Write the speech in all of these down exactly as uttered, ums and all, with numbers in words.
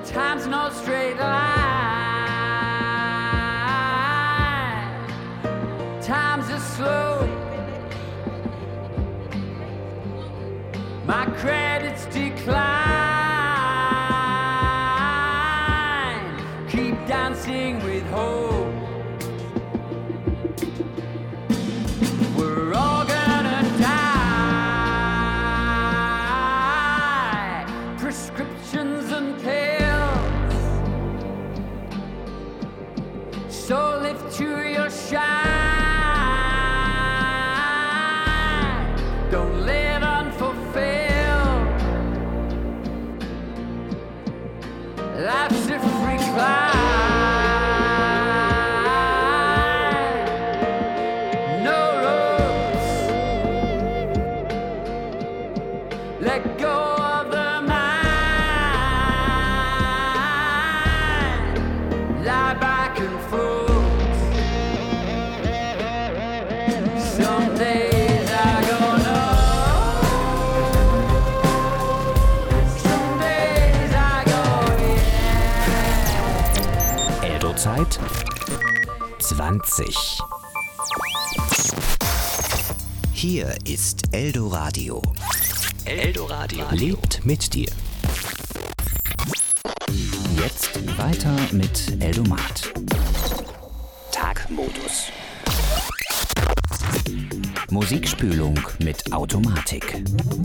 Time's no straight line. Time's a slow. My credits decline. Keep dancing with hope. We're all gonna die. Prescriptions and pills. So live to your shine. Don't live unfulfilled. Life's a free climb. No roads. Let go of the mind. Lie back and float. Some days I go no. Some days I go yeah. Eldo-Zeit zwanzig. Hier ist Eldoradio. Eldoradio lebt mit dir. Jetzt weiter mit Eldomat. Tagmodus. Musikspülung mit Automatik.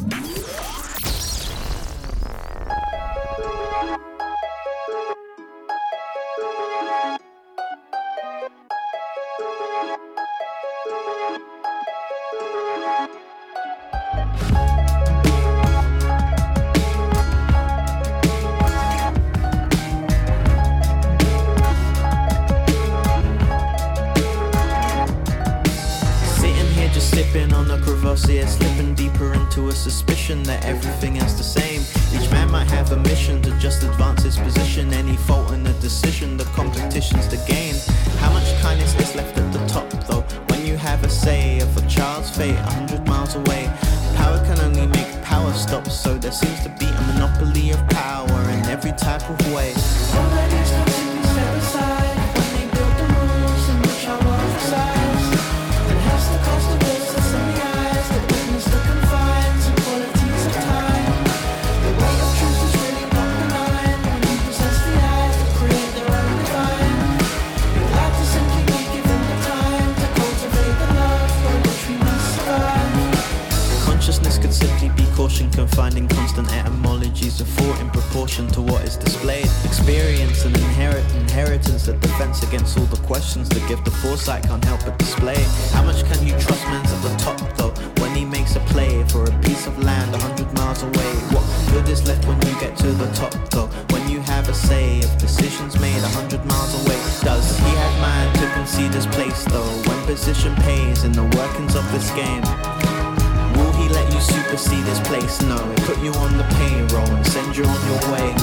Sipping on the Courvoisier, slipping deeper into a suspicion that everything is the same. Each man might have a mission to just advance his position. Any fault in the decision, the competition's the game. How much kindness is left at the top though? When you have a say of a child's fate a hundred miles away. Power can only make power stop, so there seems to be a monopoly of power in every type of way. All that is to simply step aside when they build the rules in which our world resides. And has the cost of business in the eyes that witness the confines and qualities of time. The way of truth is really not benign when you possess the eyes that create their own divine. We'd like to simply be given the time to cultivate the love for which we must survive. Consciousness could simply be caution confined in constant etymologies of thought in proportion to what is displayed. Experience and inherit inheritance, the defense against all the questions that give the foresight can't help but display. How much can you trust man's at the top though, when he makes a play for a piece of land a hundred miles away? What good is left when you get to the top though, when you have a say of decisions made a hundred miles away? Does he have mind to concede his place though, when position pays in the workings of this game? Will he let you supersede his place? No, put you on the payroll and send you on your way.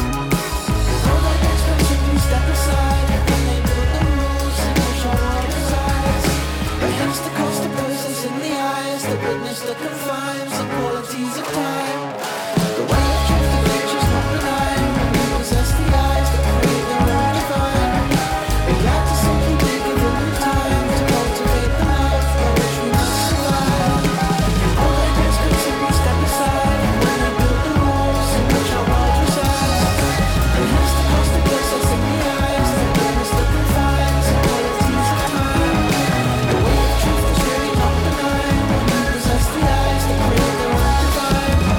All that experts simply step aside when they build the rules in which our world resides. Perhaps the cost of persons in the eyes that witness the confines and qualities of time. The way of truth of which is not benign when you possess the eyes that create their own divine. We'd like to simply be given the time to cultivate the love for which we must survive. All that experts simply step aside when they build the rules in which our world resides. Perhaps the cost of persons in the eyes that witness the confines and qualities of time. The way of truth is really not benign when you possess the eyes that create their own divine.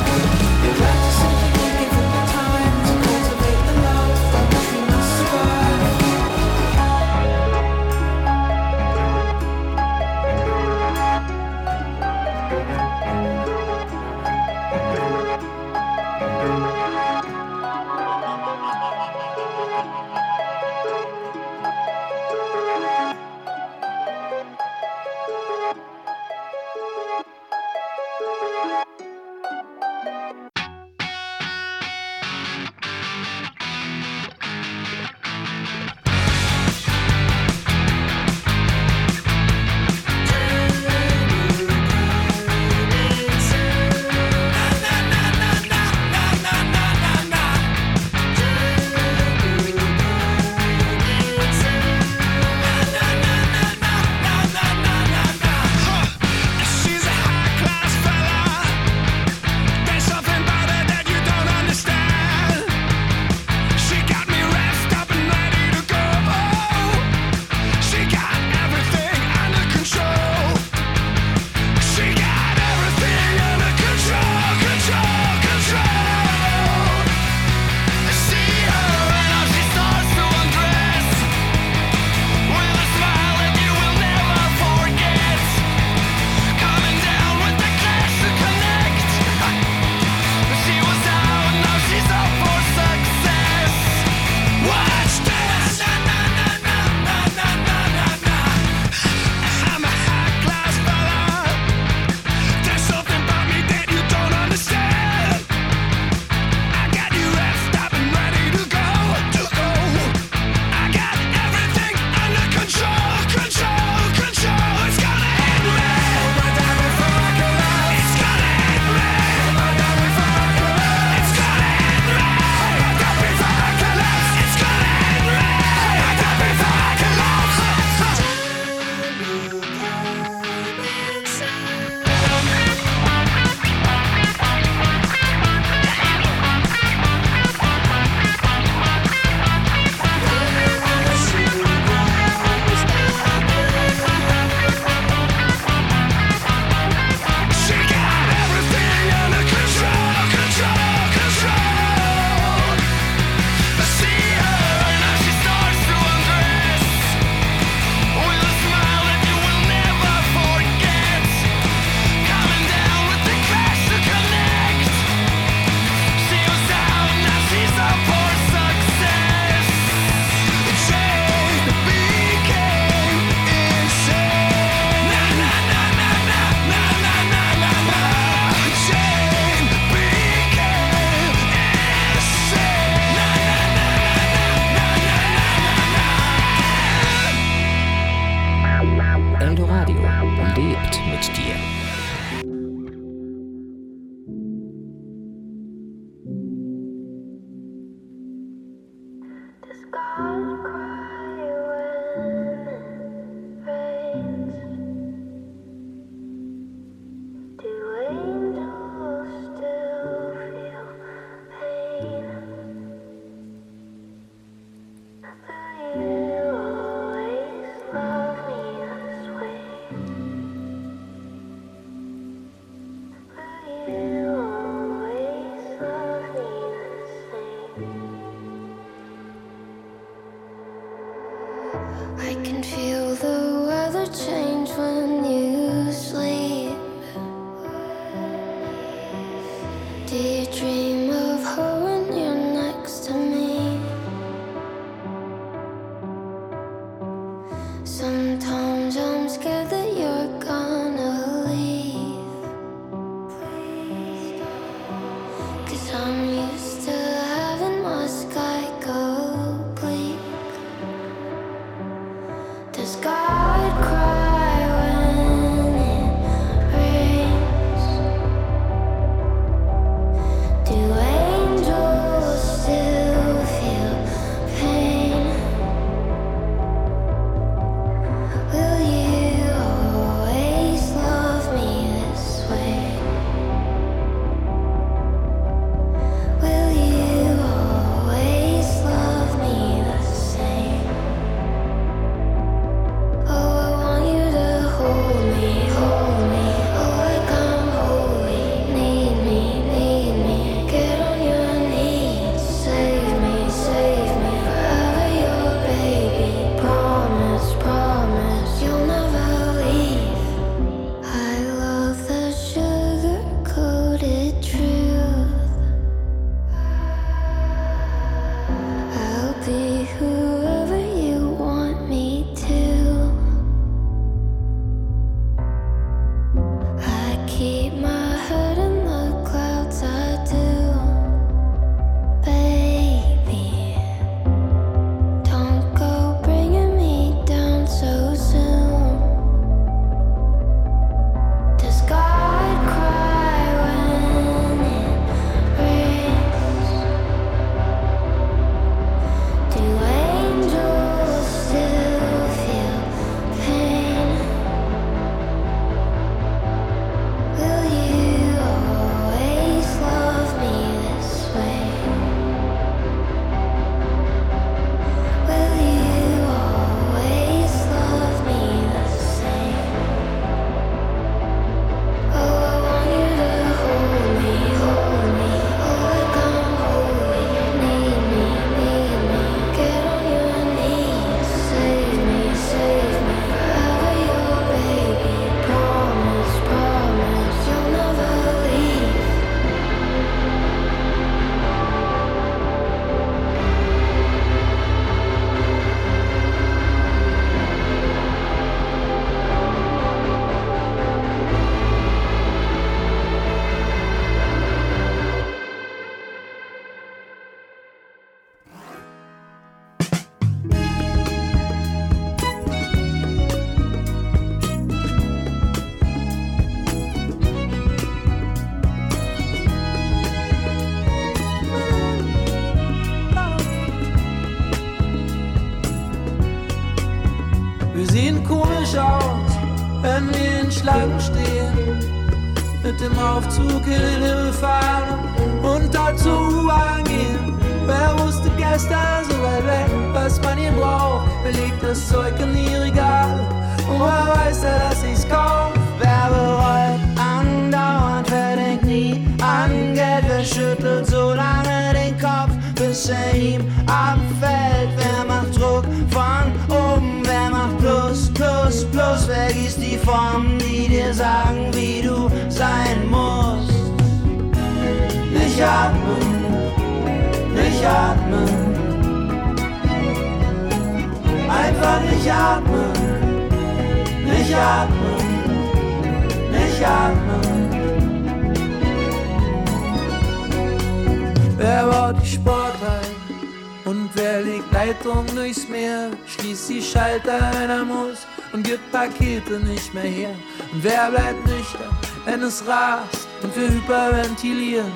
Do you dream of her when you're next to me? Sometimes I'm scared that you're gonna leave. Cause I'm used to having my sky go bleak. Does God cry when it rains? Do angels still feel pain? Will you always love me this way? Will you always love me the same? Oh, I want you to hold me, hold me. Oh, like I'm holy. Need me, need me. Get on your knees. Save me, save me. Forever your baby. Promise, promise you'll never leave. I love the sugar-coated truth. I'll be whoever you want me to. I keep my head in the clouds, I do. Baby, don't go bringing me down so soon. Does God cry when it rains? Do angels still feel pain? Will you always love me this way? Will you always love me the same? Oh, I want you to hold me, hold me. Oh, like I'm holy. Need me, need me. Get on your knees. Save me, save me. Forever your baby. Promise, promise you'll never leave. Wir sehen komisch aus, wenn wir in Schlangen stehen. Mit dem Aufzug in den Himmel fahren und dazu U-Bahn gehen. Wer wusste gestern so weit weg, was man hier braucht? Wer legt das Zeug in die Regale? Und wer weiß ja, dass ich's kauf? Wer bereut andauernd, wer denkt nie an Geld, wer schüttelt so lange den Kopf, bis er ihm abfällt. Wer macht Druck von oben, wer macht Plus, Plus, Plus, wer gießt die Formen, die dir sagen, wie du sein musst. Nicht atmen, nicht atmen, einfach nicht atmen, nicht atmen, nicht atmen. Wer baut die Sporthallen und wer legt Leitungen durchs Meer? Schließt die Schalter, wenn er muss und gibt Pakete nicht mehr her. Und wer bleibt nüchtern, wenn es rast und wir hyperventilieren?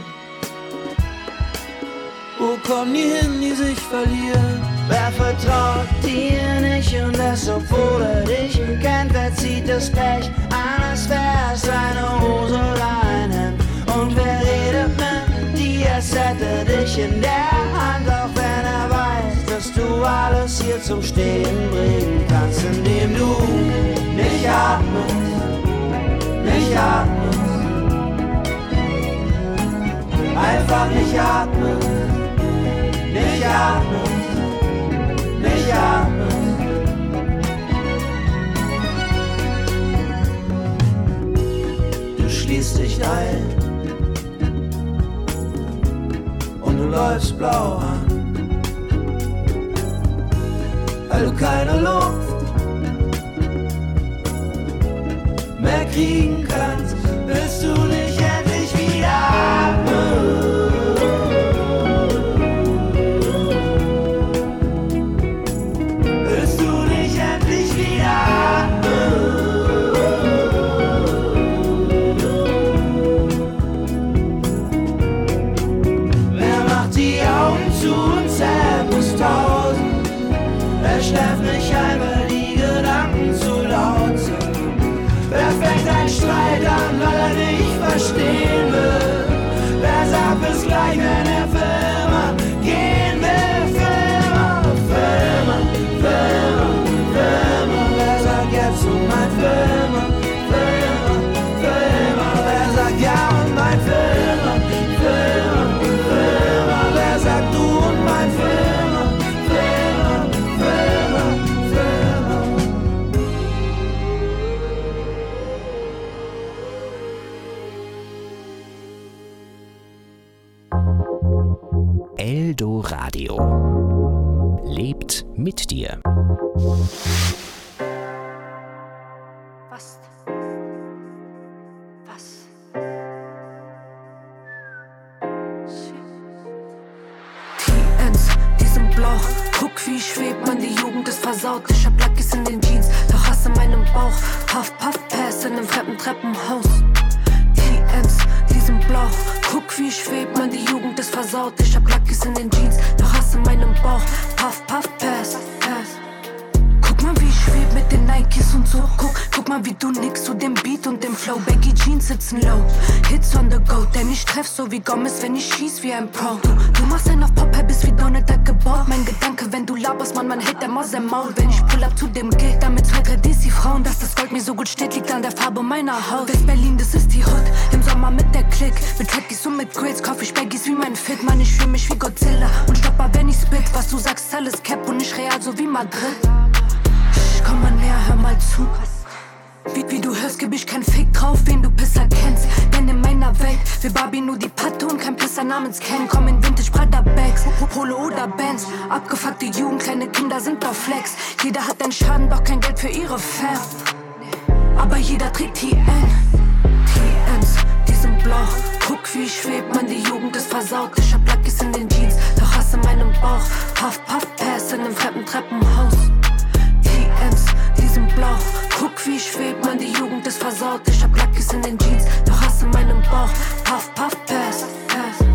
Wo kommen die hin, die sich verlieren? Wer vertraut dir nicht und das, obwohl er dich kennt? Wer zieht das Pech an, als wär's seine Hose oder ein Hemd? Und wer redet mit dir, als hätte dich in der Hand? Auch wenn er weiß, dass du alles hier zum Stehen bringen kannst, indem du nicht atmest, nicht atmest, einfach nicht atmest, nicht atmest, nicht atmest. Du schließt dich ein läufst blau an, weil du keine Luft mehr kriegen kannst, bis du dich endlich wieder atmest. Bis du dich endlich wieder atmest. Wer macht die Augen zu und zählt bis tausend? Wer schläft nicht ein, weil die Gedanken zu laut sind? Wer fängt einen Streit an, weil er nicht verstehen will? Wer sagt bis gleich, wenn er für immer gehen will? Für immer, für immer, für immer, für immer. Wer sagt jetzt und mein für immer, für immer, für immer. Wer sagt ja und mein für immer, für immer, für immer. Wer sagt du und mein für immer, für immer, für immer, für immer. Eldoradio lebt mit dir. Was? Was? T Ns, die sind blau. Guck, wie ich schweb, man, die Jugend ist versaut. Ich hab Luckys in den Jeans, doch Hass in meinem Bauch. Puff, Puff, Pass in nem fremden Treppenhaus. T Ns, die sind blau. Guck, wie ich schweb, man, die Jugend ist versaut. Ich hab Luckys in den Jeans, doch Hass in meinem Bauch. Puff, Puff, Pass, Pass. Guck mal, wie ich schweb mit den Nikes und so. Guck, guck mal, wie du nix zu dem Beat und dem Flow. Baggy Jeans sitzen low, Hits on the go. Denn ich treff so wie Gomez, wenn ich schieß wie ein Pro. Du, du machst einen auf Pop, bist wie Donald Duck gebaut. Mein Gedanke, wenn du laberst, man, man hält der Maus im Maul. Wenn ich pull up zu dem Gig, damit zwei, drei D C-Frauen. Dass das Gold mir so gut steht, liegt an der Farbe meiner Haut. West-Berlin, das ist die Hood, im Sommer mit der Clique. Mit Tackies und mit Grades, kauf ich Baggies wie mein Fit. Man, ich fühl mich wie Godzilla und stopper, wenn ich spit. Was du sagst, alles Cap und nicht real, so wie Madrid. Komm mal näher, hör mal zu. Wie, wie du hörst, geb ich kein Fick drauf, wen du Pisser kennst. Denn in meiner Welt will Barbie nur die Patte und kein Pisser namens Ken. Komm in Vintage Prada Bags, Polo oder Bands. Abgefuckte Jugend, kleine Kinder sind auf Flex. Jeder hat einen Schaden, doch kein Geld für ihre Fans. Aber jeder trägt T N. T Ns, die sind blau. Guck, wie ich schweb, man, die Jugend ist versaut. Ich hab Luckys in den Jeans, doch Hass in meinem Bauch. Puff, Puff, Pass in nem fremden Treppenhaus. T Ns, die sind blau. Guck, wie ich schweb, man, die Jugend ist versaut. Ich hab Luckys in den Jeans, doch Hass in meinem Bauch. Puff, Puff, Pass, Pass.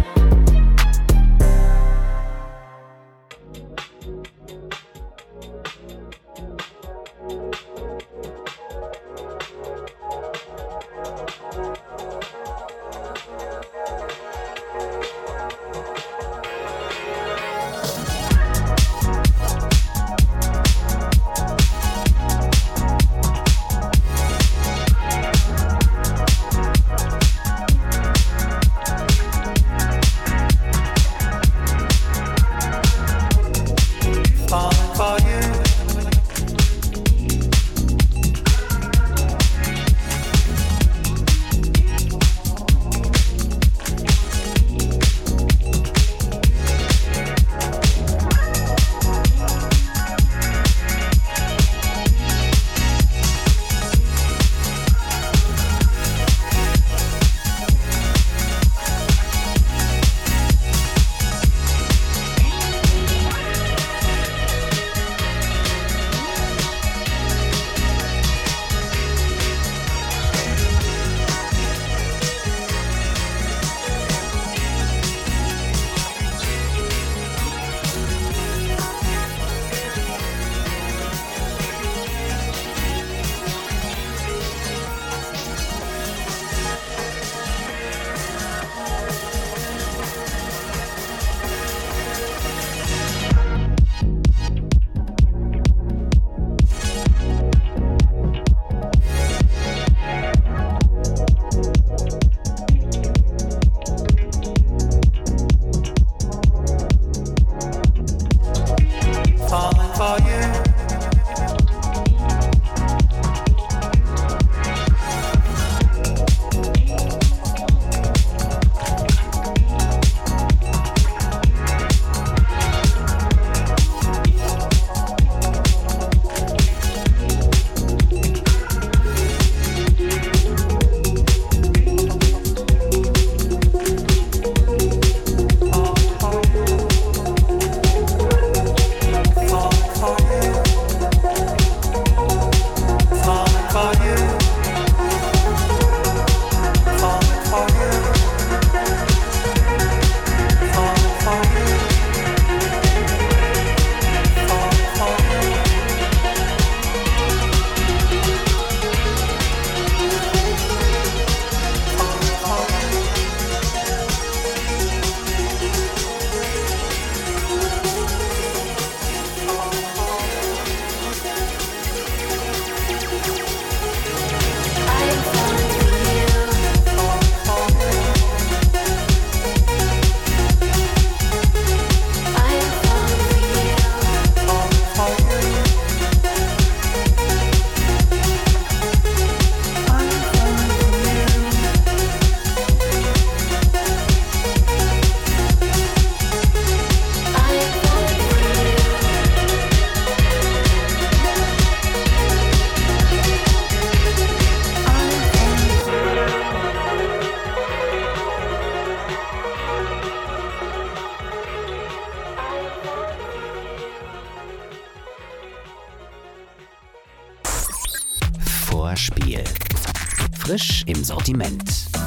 Vorspiel. Frisch im Sortiment.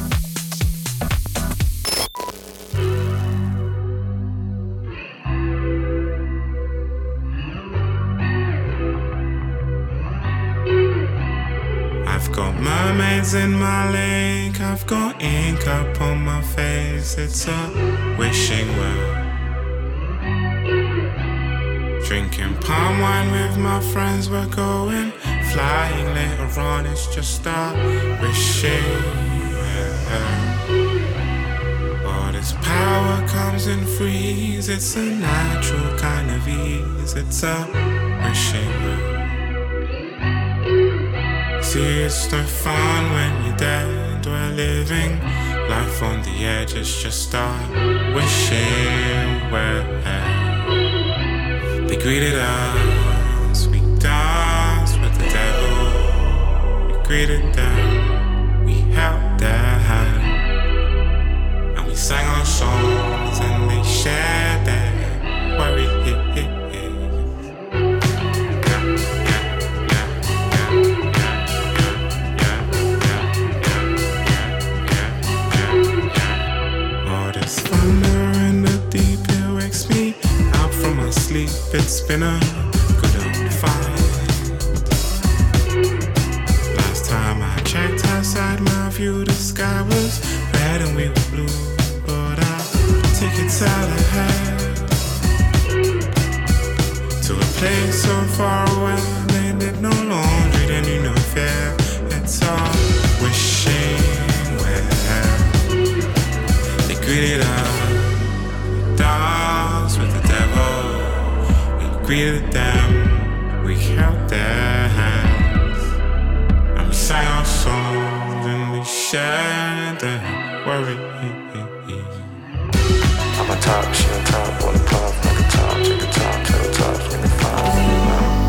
I've got mermaids in my lake, I've got ink up on my face, it's a wishing well. Drinking palm wine with my friends, we're going flying later on, it's just a wishing well. All this power comes in freeze, it's a natural kind of ease, it's a wishing well. See, it's no fun when you're dead, we're living life on the edge, it's just a wishing well. They greeted us, we danced with the devil. We greeted them, we held their hand, and we sang our songs and they shared their worry. It's been a good old fight. Last time I checked outside my view, the sky was red and we were blue. But I'll take it out ahead to a place so far away. They did no laundry, they knew no fear. It's all wishing well. They greeted us, danced with the devil. Greeted them, we held their hands, and we sang our songs and we shared their worry. I'm a top, she on top, on the pop, like a top, take a top, to the top, make it fine.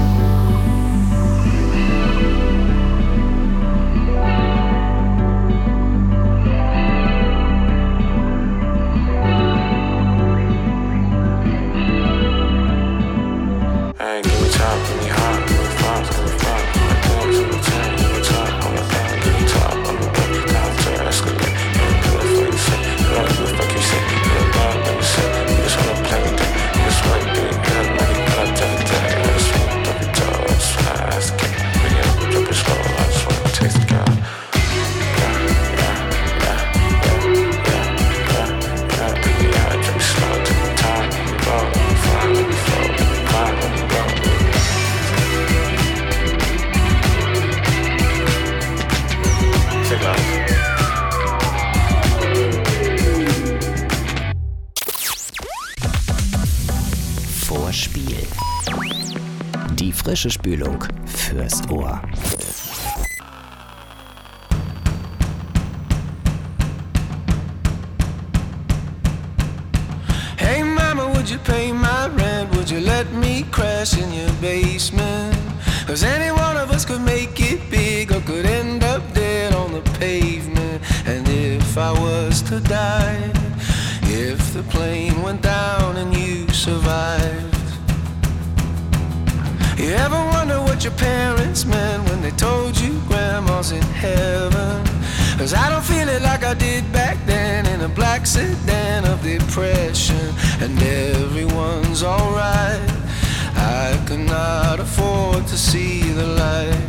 Vorspiel. Die frische Spülung fürs Ohr. Hey mama, would you pay my rent? Would you let me crash in your basement? 'Cause any one of us could make it big or could end up dead on the pavement. And if I was to die, if the plane went down and you survived, you ever wonder what your parents meant when they told you grandma's in heaven? 'Cause I don't feel it like I did back then in a black sedan of depression. And everyone's alright, I could not afford to see the light.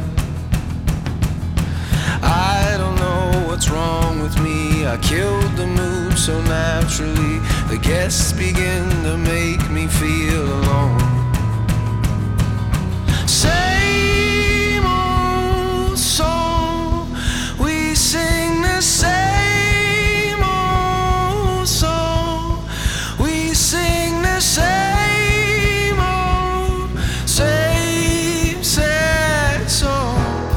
I don't know what's wrong with me, I killed the mood so naturally. The guests begin to make me feel alone. Same old song, we sing the same old song. We sing the same old, same sad song.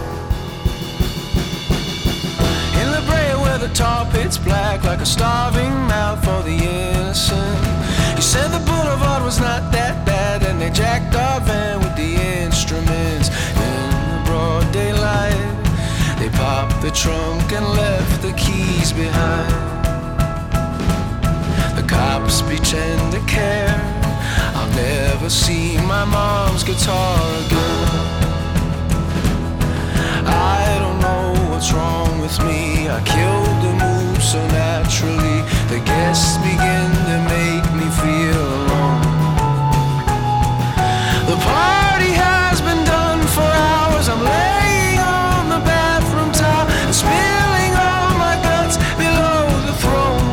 In La Brea where the tar pit's black like a starving mouth for the innocent. You said the boulevard was not that bad, and they jacked our van with the instruments. In the broad daylight, they popped the trunk and left the keys behind. The cops pretend to care, I'll never see my mom's guitar again. I don't what's wrong with me. I killed the mood so naturally. The guests begin to make me feel alone. The party has been done for hours. I'm laying on the bathroom towel and spilling all my guts below the throne.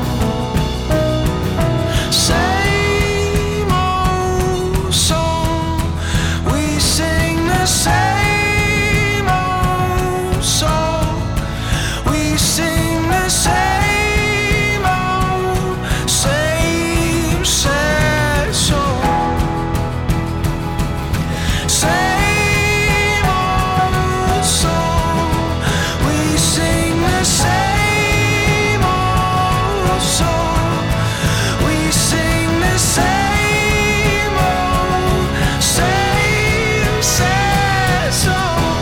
Same old song, we sing the same old song. We sing the same old, same sad song. Same old song. We sing the same old song. We sing the same old, same sad song.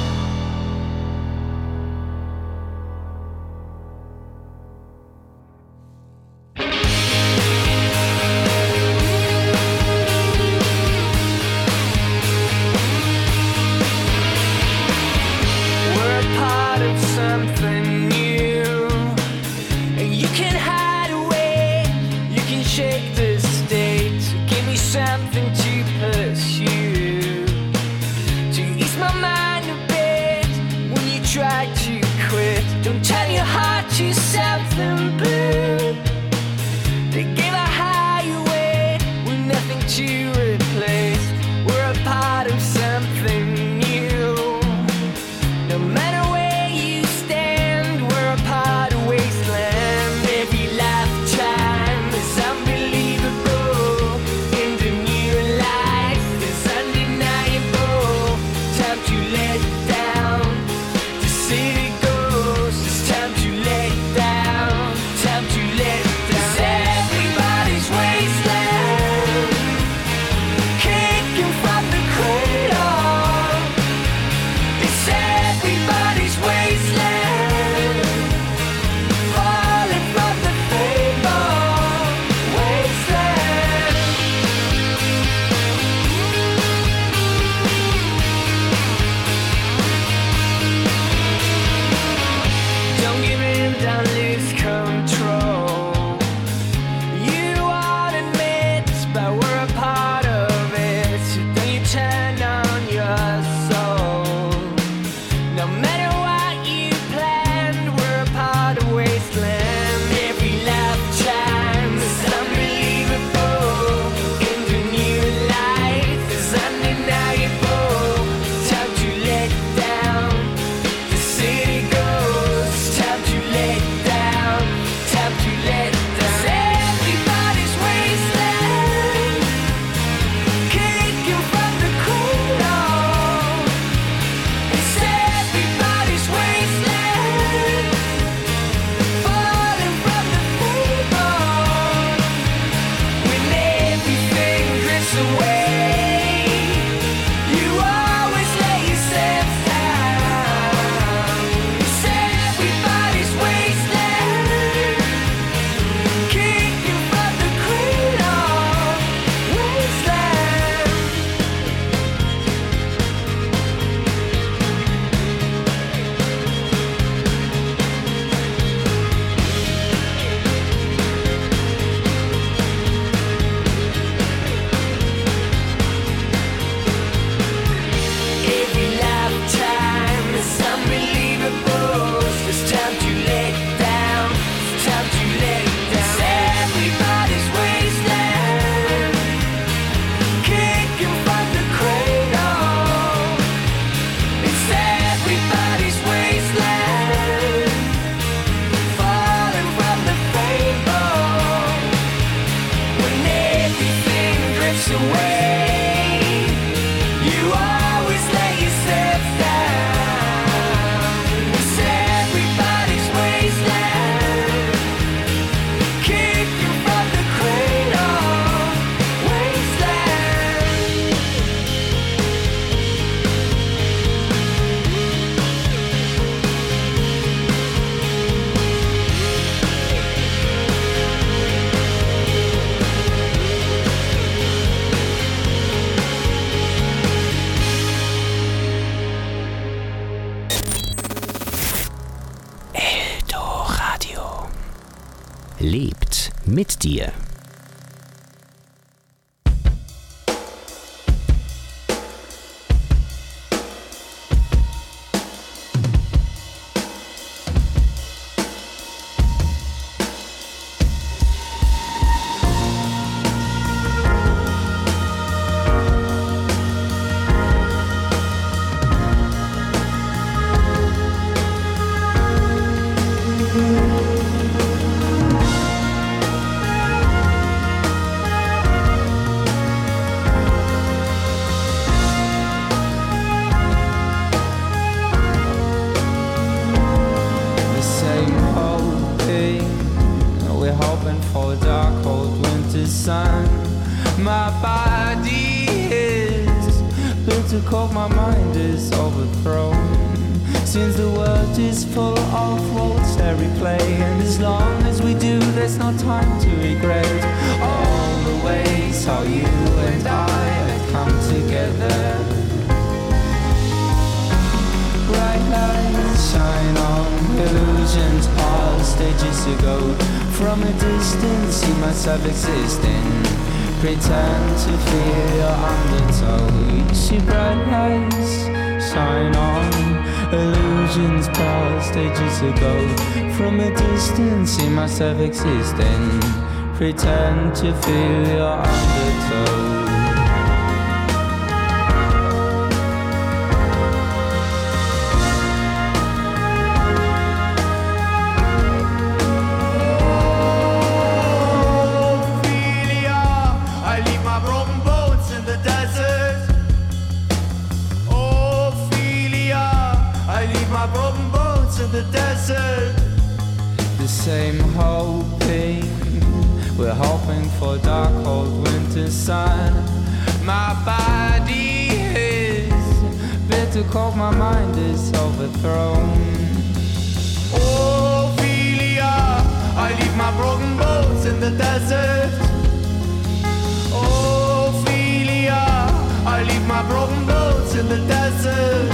We're a part of something new, and you can hide away, you can shake the state. Give me something to pursue, to ease my mind a bit when you try to quit. Don't turn your heart to something blue. They give a highway with nothing to replace. We're a part of something new. No matter where you stand, we're a part of wasteland. Every lifetime is unbelievable. In the new life is undeniable. Time to let down. The city goes. It's time to let down. Time to let down. It's everybody's wasteland. Kicking from the cradle. It's everybody's wasteland. Falling from the fable wasteland. Don't give in, don't lose control. You won't admit, but we're a part of it. So don't you turn on your soul. No matter what you planned, we're a part of wasteland. Every lifetime is unbelievable. In the new life is undeniable. Time to let down. The city goes. Time to let down. Time to let down. It's everybody's wasteland. Kicking from the cradle. It's everybody's wasteland. Falling from the fable. When everything drifts away, you always let yourself down. It's everybody's wasteland. Kicking from the cradle. Wasteland. Every lifetime is unbelievable. It's time to let down. It's time to let down. It's everybody's wasteland. Kicking from the cradle. It's everybody's wasteland. Falling from the fable. When everything drifts away, you always let yourself down. It's everybody's wasteland. Kicking from the cradle. Wasteland. mit dir. Existing, pretend to feel your undertow. You see bright lights shine on, illusions past ages ago. From a distance, see myself existing, pretend to feel your undertow. Same hoping, we're hoping for dark cold winter sun. My body is bitter cold, my mind is overthrown. Ophelia, I leave my broken bones in the desert. Ophelia, I leave my broken bones in the desert.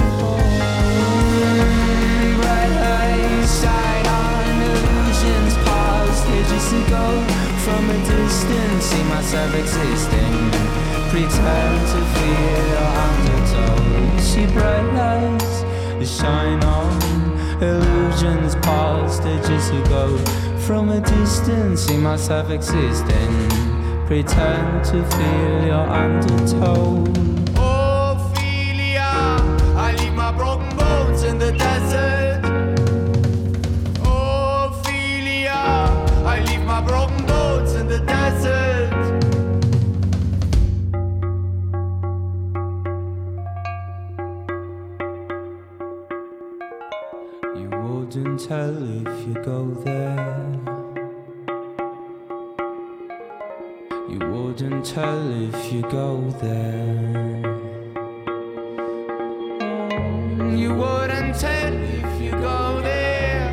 Bright lights shine on, illusions past ages ago. From a distance, see myself existing, pretend to feel your undertow. See bright lights shine on, illusions past ages ago. From a distance, see myself existing, pretend to feel your undertow. Ophelia, I leave my broken bones in the desert. Ophelia, I leave my broken bones in the desert. You wouldn't tell if you go there. You wouldn't tell if you go there. Oh, you wouldn't tell if you go there.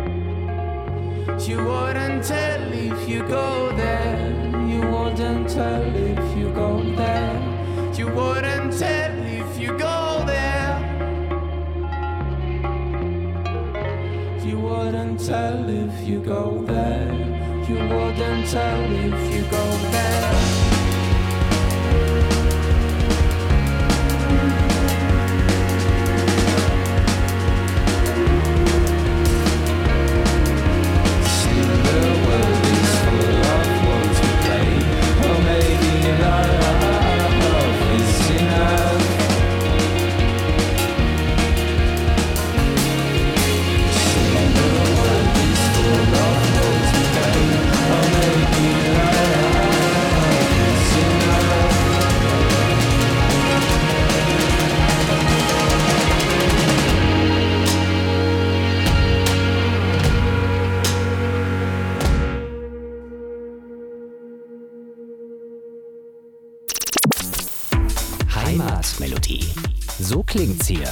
You wouldn't tell if you go there. You wouldn't tell if you go there. You wouldn't tell if you go there. You wouldn't tell if you go there. You wouldn't tell if you go there. Still the world is full of words to play. Or maybe love is enough. Still the world is full of words to play. Or maybe love is enough. Heimatmelodie. So klingt's hier.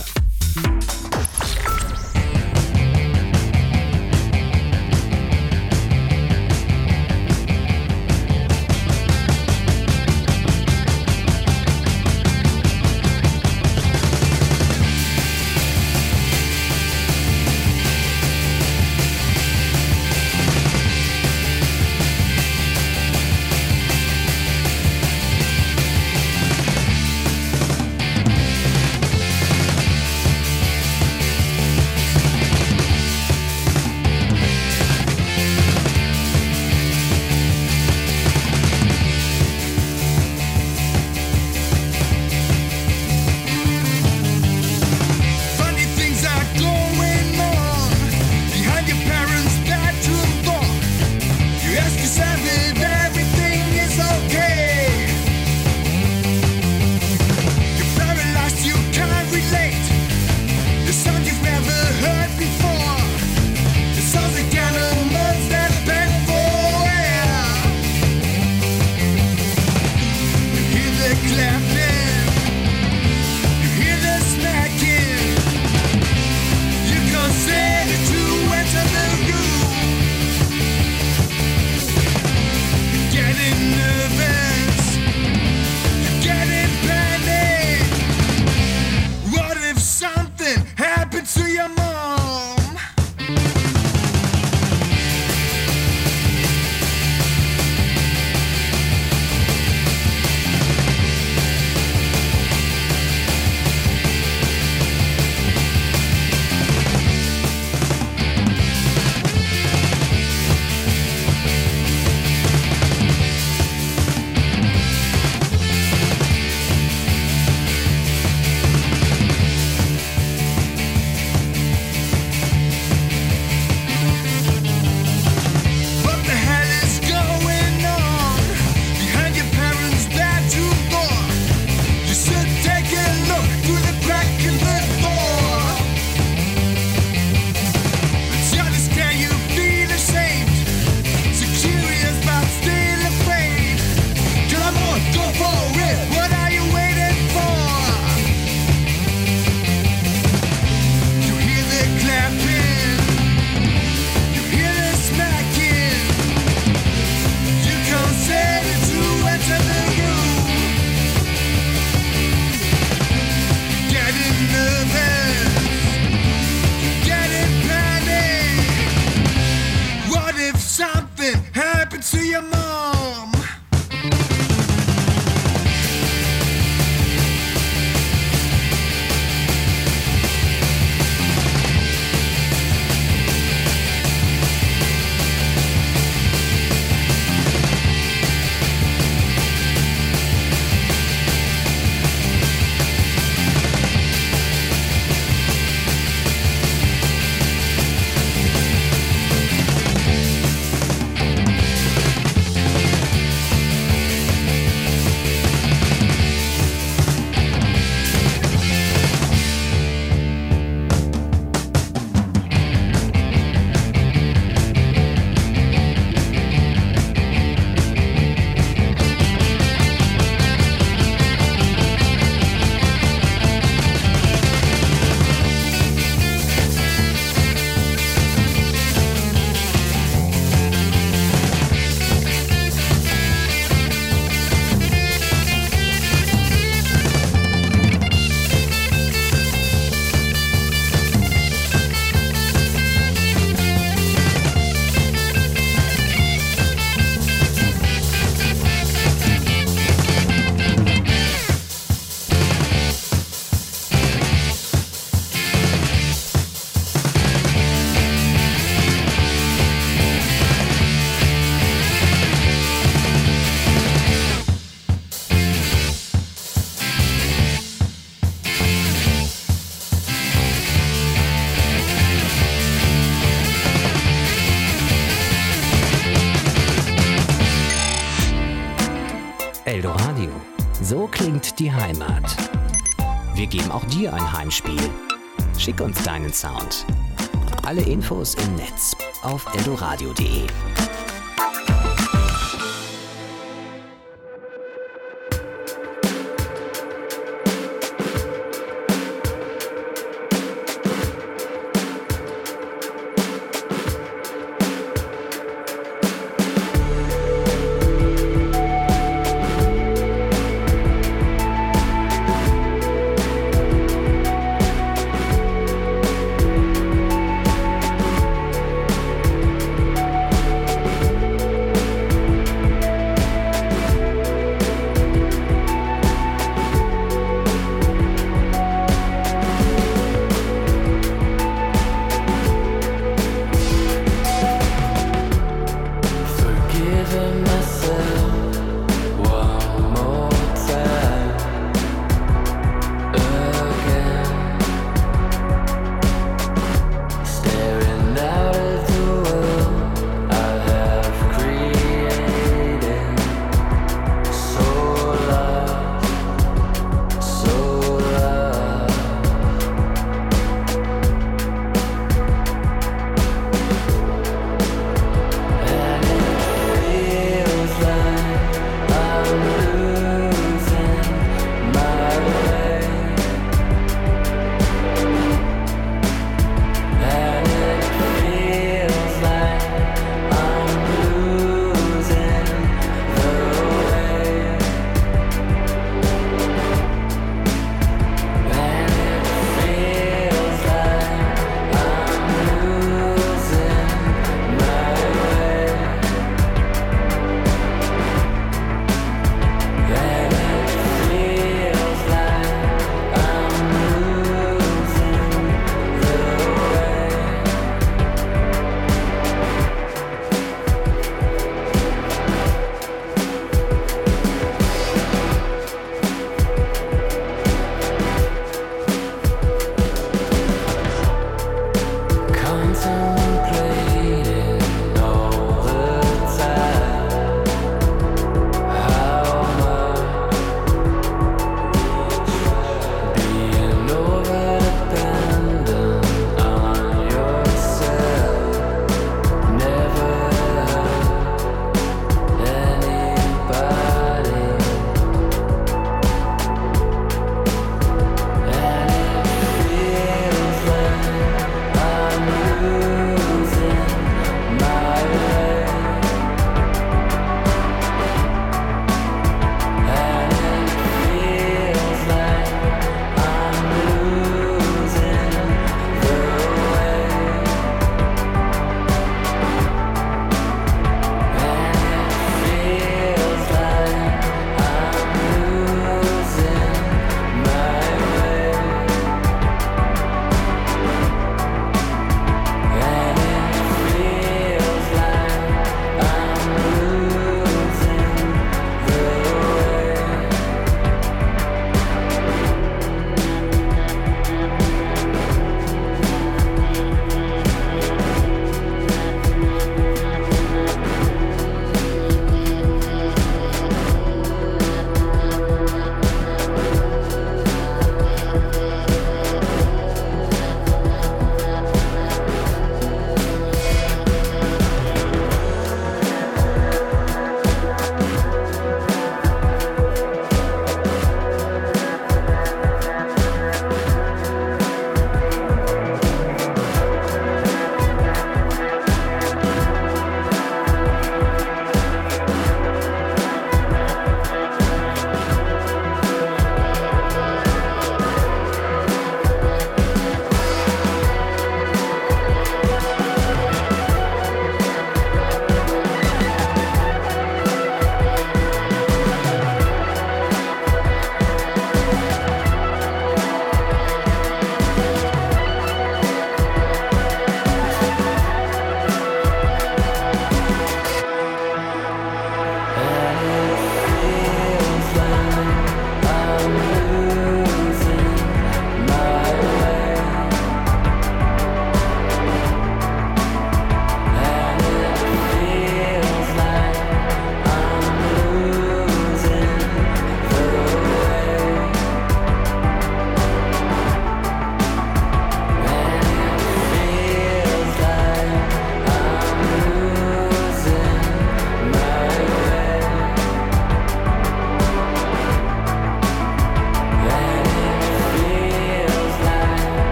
Eldoradio. So klingt die Heimat. Wir geben auch dir ein Heimspiel. Schick uns deinen Sound. Alle Infos im Netz auf eldoradio punkt de.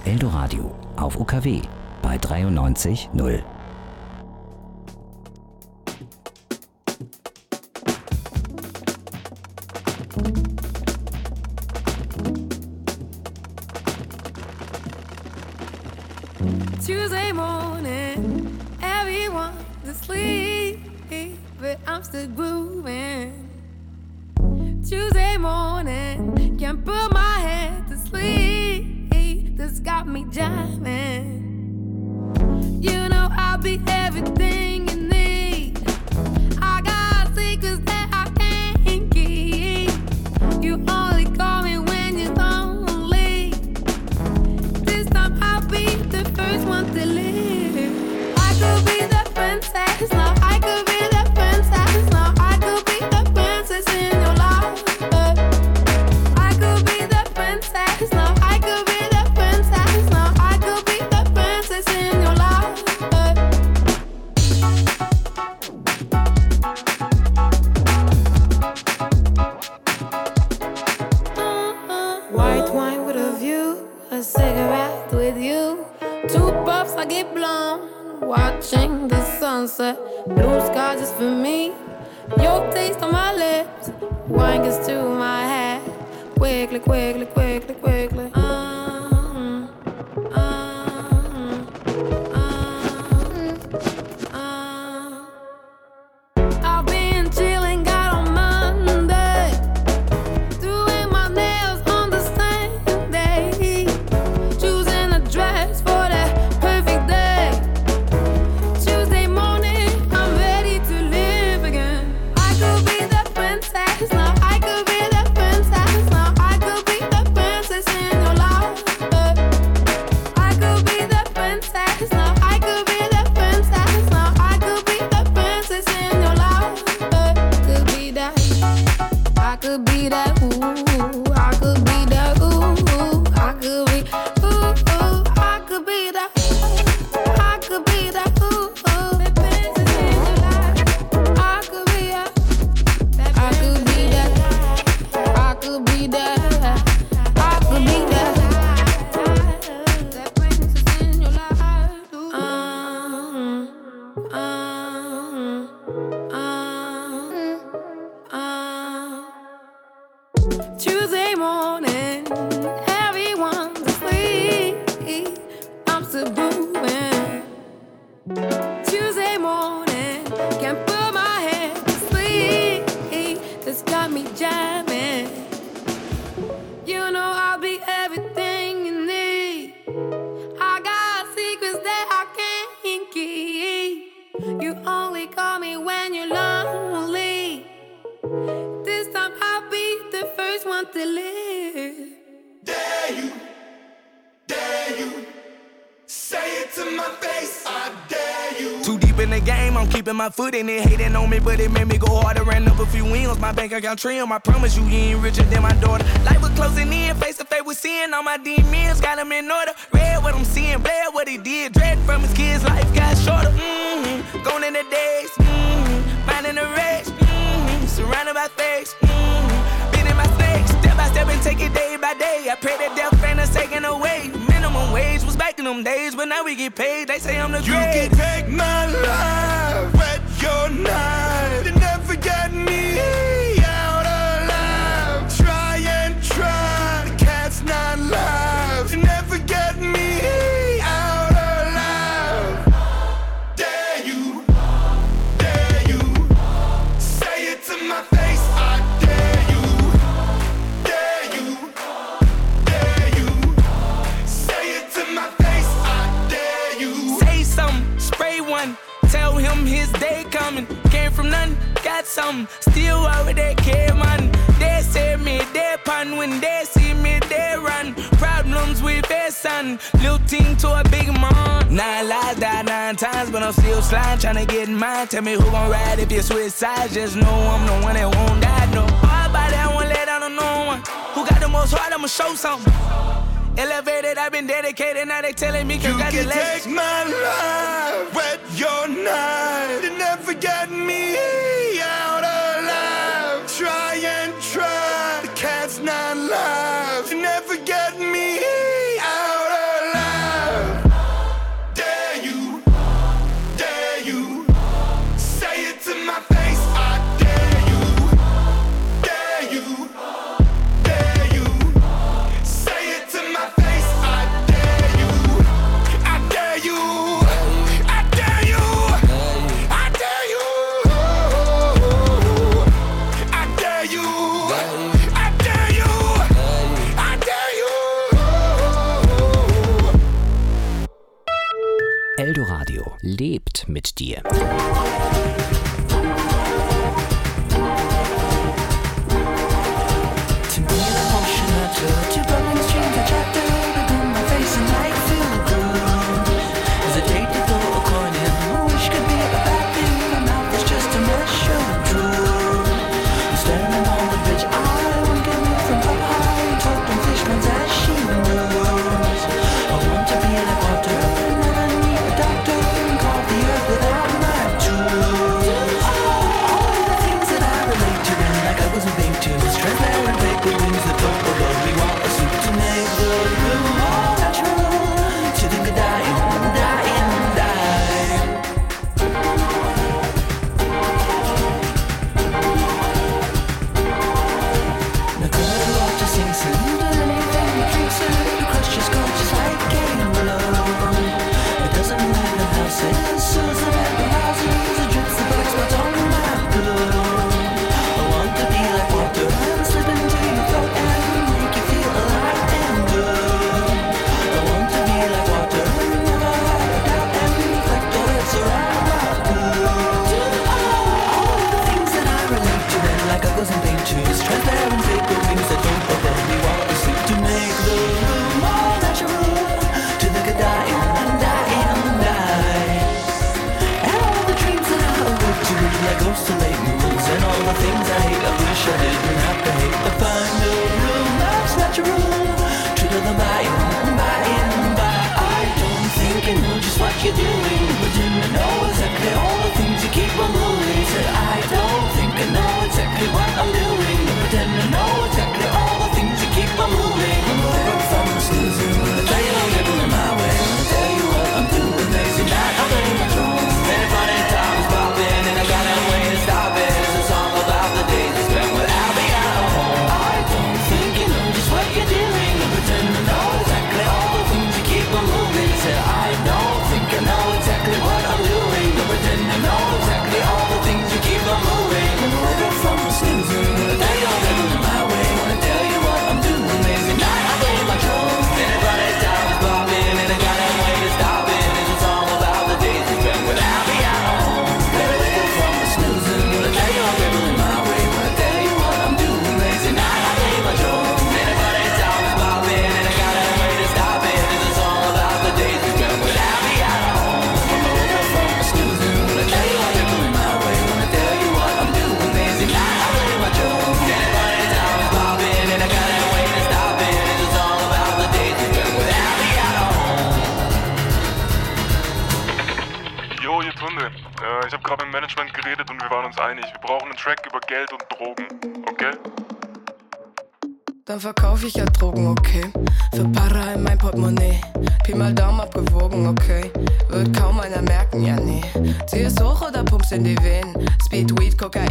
Eldoradio auf U K W bei dreiundneunzig null. Tuesday morning, everyone's asleep, but I'm still grooving. Tuesday morning, can't put my head to sleep, this got me jamming. You know I'll be everything you need. I got secrets that I can't keep. You only call me when you're lonely. This time I'll be the first one to leave. I could be the princess, no, I could be the princess, no, I could be the princess in your life. I could be the princess, no, I could be the princess, no, I could be the princess in your life. White wine with a view, a cigarette with you. Two puffs, I get blown. Watching the sunset, blue sky just for me. Your taste on my lips, wine gets to my head. Quickly, quickly, quickly, quickly. Uh, uh, uh, uh. I've been chilling out on Monday, doing my nails on the same day, choosing a dress for that perfect day. Tuesday morning, I'm ready to live again. I could be the princess, now I could be the princess, now I could be the princess in your life. I could be the princess, now I could be the princess, now I could be the princess in your life. Could be that, I could be that, ooh, I could be that, ooh, I could be, ooh, ooh, I could be that, I could be that, ooh, ooh, the princess in your life. I could be that, I could be that, I could be that, I could be that, that princess in your life. Um, um, um, um. Tuesday morning, everyone's asleep, I'm still moving. Tuesday morning, can't put my head to sleep, this got me jamming. You know I'll be everything you need. I got secrets that I can't keep. You only call me when you're lonely. This time I'll be the first one to live. Dare you, dare you, say it to my face, I dare you. Too deep in the game, I'm keeping my foot in it. Hating on me, but it made me go harder. Ran up a few wins, my bank account trim. I promise you, you ain't richer than my daughter. Life was closing in, face to face with sin. All my demons got them in order. Read what I'm seeing, bled what he did. Dread from his kids, life got shorter. Mm-hmm. Gone in the days, mm-hmm. Finding the race, mm-hmm. Surrounded by fakes, mm-hmm. Beating my snakes, step by step and take it day by day. I pray that death ain't us taken away. Minimum wage was back in them days, but now we get paid. They say I'm the You great. can take my life, wet your knife. You never get me out alive. Try and try, the cat's not live. You never get me out alive. Dare you, dare you, say it to my face, I dare you. Dare you, dare you, say it to my face, I dare you. Say something, spray one. Tell him his day coming. Came from nothing, got something. Still over there, care man. They say me, they pun. When they see me, they run. Problems with their son. Little team to a big man. Nine lives, died nine times, but I'm still sliding, trying to get in mine. Tell me who gon' ride if you switch sides. Just know I'm the one that won't die. No hard body, I won't let down on no one. Who got the most heart, I'ma show something. Elevated, I've been dedicated, now they telling me congratulations. You can take my life, wet your knife. You never get me out alive. Try and try, the cat's not live. You never get me out alive. lebt mit dir. Ich habe gerade mit dem Management geredet und wir waren uns einig. Wir brauchen einen Track über Geld und Drogen, okay? Dann verkauf ich ja Drogen, okay? Für Para in mein Portemonnaie. Pi mal Daumen abgewogen, okay? Wird kaum einer merken, ja nee. Zieh es hoch oder pump's in die Venen. Speed, Weed, Kokain.